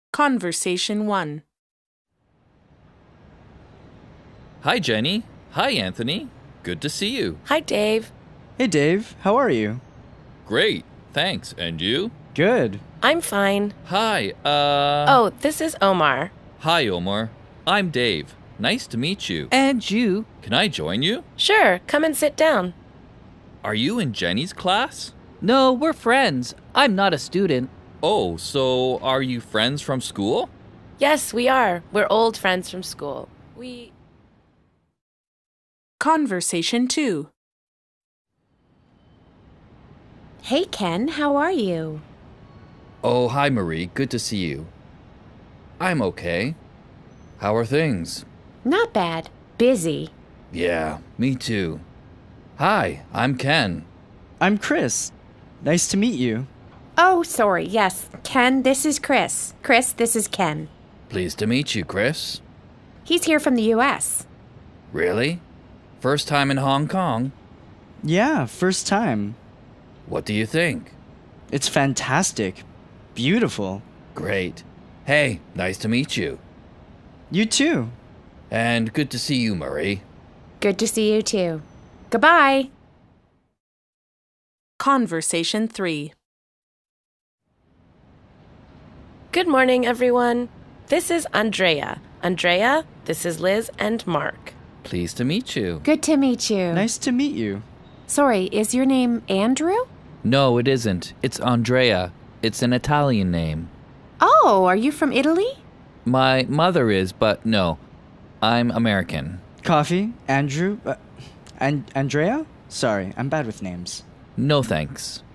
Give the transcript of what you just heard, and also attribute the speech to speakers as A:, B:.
A: Conversation 1.
B: Hi, Jenny. Hi, Anthony. Good to see you.
C: Hi, Dave.
D: Hey Dave, how are you?
B: Great. Thanks. And you?
D: Good.
C: I'm fine.
B: Hi,
C: Oh, this is Omar.
B: Hi, Omar. I'm Dave. Nice to meet you.
E: And you.
B: Can I join you?
C: Sure, come and sit down.
B: Are you in Jenny's class?
E: No, we're friends. I'm not a student.
B: Oh, so are you friends from school?
C: Yes, we are. We're old friends from school.
A: Conversation 2.
F: Hey Ken, how are you?
B: Oh, hi, Marie. Good to see you. I'm okay. How are things?
F: Not bad. Busy.
B: Yeah, me too. Hi, I'm Ken.
D: I'm Chris. Nice to meet you.
F: Oh, sorry. Yes. Ken, this is Chris. Chris, this is Ken.
B: Pleased to meet you, Chris.
F: He's here from the US.
B: Really? First time in Hong Kong?
D: Yeah, first time.
B: What do you think?
D: It's fantastic. Beautiful.
B: Great. Hey, nice to meet you.
D: You too.
B: And good to see you, Marie.
F: Good to see you too. Goodbye.
A: Conversation 3.
C: Good morning, everyone. This is Andrea. Andrea, this is Liz and Mark.
B: Pleased to meet you.
F: Good to meet you.
D: Nice to meet you.
F: Sorry, is your name Andrew?
B: No, it isn't. It's Andrea. It's an Italian name.
F: Oh, are you from Italy?
B: My mother is, but no. I'm American.
D: Coffee? Andrew? And Andrea? Sorry, I'm bad with names.
B: No thanks.